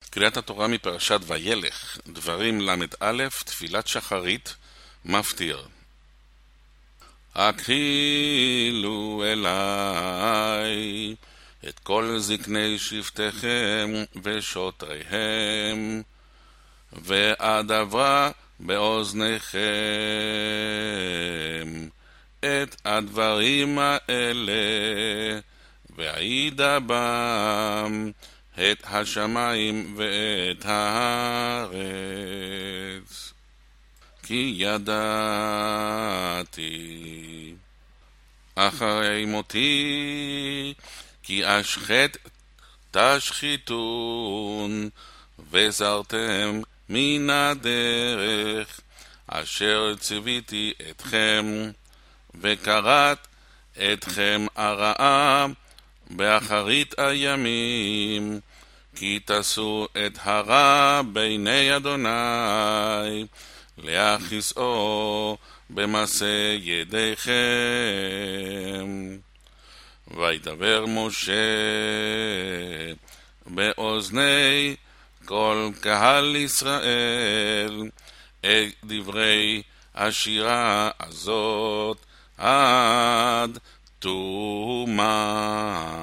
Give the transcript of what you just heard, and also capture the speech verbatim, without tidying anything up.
קריאת התורה מפרשת וילך, דברים למד א', תפילת שחרית, מפטיר. הקהילו אליי את כל זקני שבטיכם ושוטריהם, ואדברה באוזניכם את הדברים האלה, והעידה בם את השמיים ואת הארץ. כי ידעתי אחרי מותי כי אשחט תשחיתון, וזרתם מן הדרך אשר ציוויתי אתכם, וקראת אתכם הרעה באחרית הימים, כי תעשו את הרע בעיני אדוני להכיסאו במעשה ידיכם. וידבר משה באוזני כל קהל ישראל את דברי השירה הזאת עד תומה.